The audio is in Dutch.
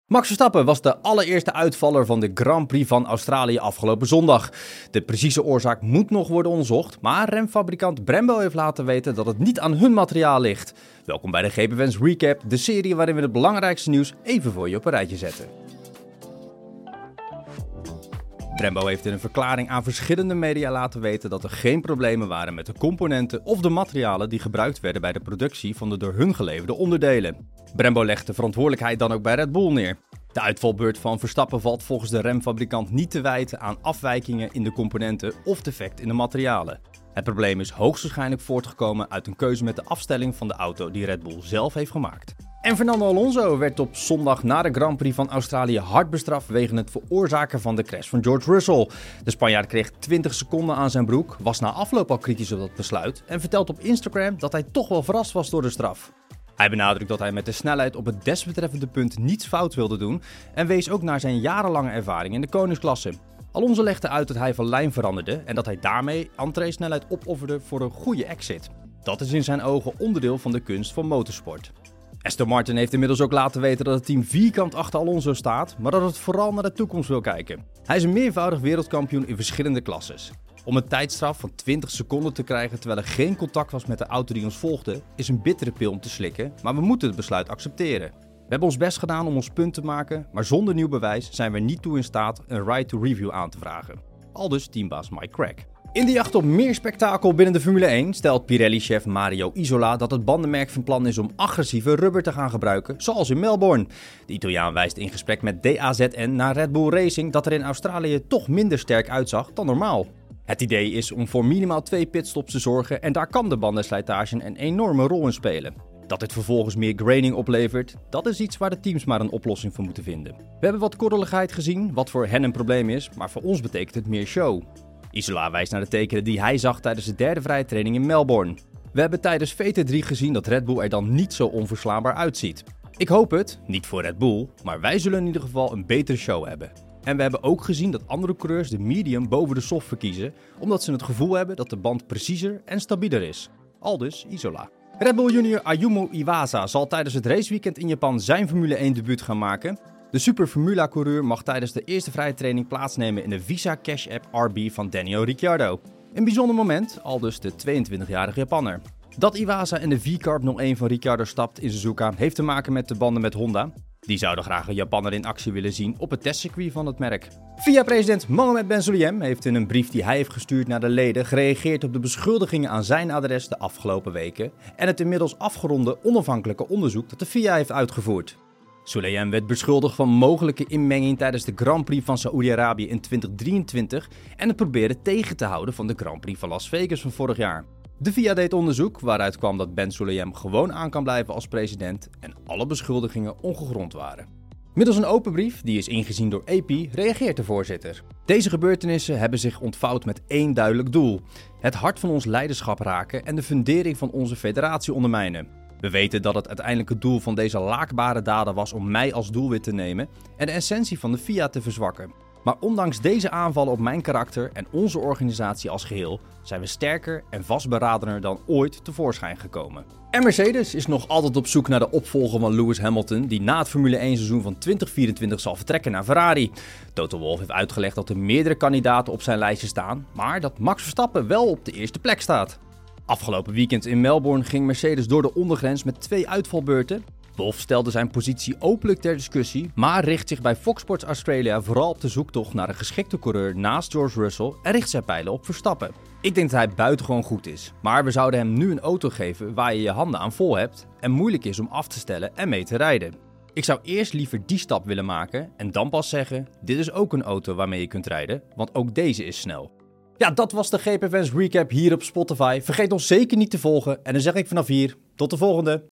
Max Verstappen was de allereerste uitvaller van de Grand Prix van Australië afgelopen zondag. De precieze oorzaak moet nog worden onderzocht, maar remfabrikant Brembo heeft laten weten dat het niet aan hun materiaal ligt. Welkom bij de GP Fans Recap, de serie waarin we het belangrijkste nieuws even voor je op een rijtje zetten. Brembo heeft in een verklaring aan verschillende media laten weten dat er geen problemen waren met de componenten of de materialen die gebruikt werden bij de productie van de door hun geleverde onderdelen. Brembo legt de verantwoordelijkheid dan ook bij Red Bull neer. De uitvalbeurt van Verstappen valt volgens de remfabrikant niet te wijten aan afwijkingen in de componenten of defect in de materialen. Het probleem is hoogstwaarschijnlijk voortgekomen uit een keuze met de afstelling van de auto die Red Bull zelf heeft gemaakt. En Fernando Alonso werd op zondag na de Grand Prix van Australië hard bestraft wegens het veroorzaken van de crash van George Russell. De Spanjaard kreeg 20 seconden aan zijn broek, was na afloop al kritisch op dat besluit en vertelt op Instagram dat hij toch wel verrast was door de straf. Hij benadrukt dat hij met de snelheid op het desbetreffende punt niets fout wilde doen en wees ook naar zijn jarenlange ervaring in de koningsklasse. Alonso legde uit dat hij van lijn veranderde en dat hij daarmee entree-snelheid opofferde voor een goede exit. Dat is in zijn ogen onderdeel van de kunst van motorsport. Aston Martin heeft inmiddels ook laten weten dat het team vierkant achter Alonso staat, maar dat het vooral naar de toekomst wil kijken. Hij is een meervoudig wereldkampioen in verschillende klasses. Om een tijdstraf van 20 seconden te krijgen terwijl er geen contact was met de auto die ons volgde, is een bittere pil om te slikken, maar we moeten het besluit accepteren. We hebben ons best gedaan om ons punt te maken, maar zonder nieuw bewijs zijn we niet toe in staat een right to review aan te vragen. Aldus teambaas Mike Crack. In de jacht op meer spektakel binnen de Formule 1 stelt Pirelli-chef Mario Isola dat het bandenmerk van plan is om agressieve rubber te gaan gebruiken, zoals in Melbourne. De Italiaan wijst in gesprek met DAZN naar Red Bull Racing dat er in Australië toch minder sterk uitzag dan normaal. Het idee is om voor minimaal 2 pitstops te zorgen en daar kan de bandenslijtage een enorme rol in spelen. Dat dit vervolgens meer graining oplevert, dat is iets waar de teams maar een oplossing voor moeten vinden. We hebben wat korreligheid gezien, wat voor hen een probleem is, maar voor ons betekent het meer show. Isola wijst naar de tekenen die hij zag tijdens de derde vrije training in Melbourne. We hebben tijdens VT3 gezien dat Red Bull er dan niet zo onverslaanbaar uitziet. Ik hoop het, niet voor Red Bull, maar wij zullen in ieder geval een betere show hebben. En we hebben ook gezien dat andere coureurs de medium boven de soft verkiezen, omdat ze het gevoel hebben dat de band preciezer en stabieler is. Aldus Isola. Red Bull junior Ayumu Iwasa zal tijdens het raceweekend in Japan zijn Formule 1 debuut gaan maken. De Super Formula-coureur mag tijdens de eerste vrije training plaatsnemen in de Visa Cash App RB van Daniel Ricciardo. Een bijzonder moment, aldus de 22-jarige Japanner. Dat Iwasa in de V-Carb 01 van Ricciardo stapt in Suzuka heeft te maken met de banden met Honda. Die zouden graag een Japanner in actie willen zien op het testcircuit van het merk. FIA-president Mohamed Ben Sulayem heeft in een brief die hij heeft gestuurd naar de leden gereageerd op de beschuldigingen aan zijn adres de afgelopen weken en het inmiddels afgeronde onafhankelijke onderzoek dat de FIA heeft uitgevoerd. Sulayem werd beschuldigd van mogelijke inmenging tijdens de Grand Prix van Saoedi-Arabië in 2023 en het proberen tegen te houden van de Grand Prix van Las Vegas van vorig jaar. De FIA deed onderzoek waaruit kwam dat Ben Sulayem gewoon aan kan blijven als president en alle beschuldigingen ongegrond waren. Middels een open brief, die is ingezien door AP, reageert de voorzitter. Deze gebeurtenissen hebben zich ontvouwd met één duidelijk doel: het hart van ons leiderschap raken en de fundering van onze federatie ondermijnen. We weten dat het uiteindelijke doel van deze laakbare daden was om mij als doelwit te nemen en de essentie van de FIA te verzwakken. Maar ondanks deze aanvallen op mijn karakter en onze organisatie als geheel, zijn we sterker en vastberadener dan ooit tevoorschijn gekomen. En Mercedes is nog altijd op zoek naar de opvolger van Lewis Hamilton, die na het Formule 1 seizoen van 2024 zal vertrekken naar Ferrari. Toto Wolff heeft uitgelegd dat er meerdere kandidaten op zijn lijstje staan, maar dat Max Verstappen wel op de eerste plek staat. Afgelopen weekend in Melbourne ging Mercedes door de ondergrens met 2 uitvalbeurten. Wolff stelde zijn positie openlijk ter discussie, maar richt zich bij Fox Sports Australia vooral op de zoektocht naar een geschikte coureur naast George Russell en richt zijn pijlen op Verstappen. Ik denk dat hij buitengewoon goed is, maar we zouden hem nu een auto geven waar je je handen aan vol hebt en moeilijk is om af te stellen en mee te rijden. Ik zou eerst liever die stap willen maken en dan pas zeggen, dit is ook een auto waarmee je kunt rijden, want ook deze is snel. Ja, dat was de GP Fans Recap hier op Spotify. Vergeet ons zeker niet te volgen en dan zeg ik vanaf hier, tot de volgende!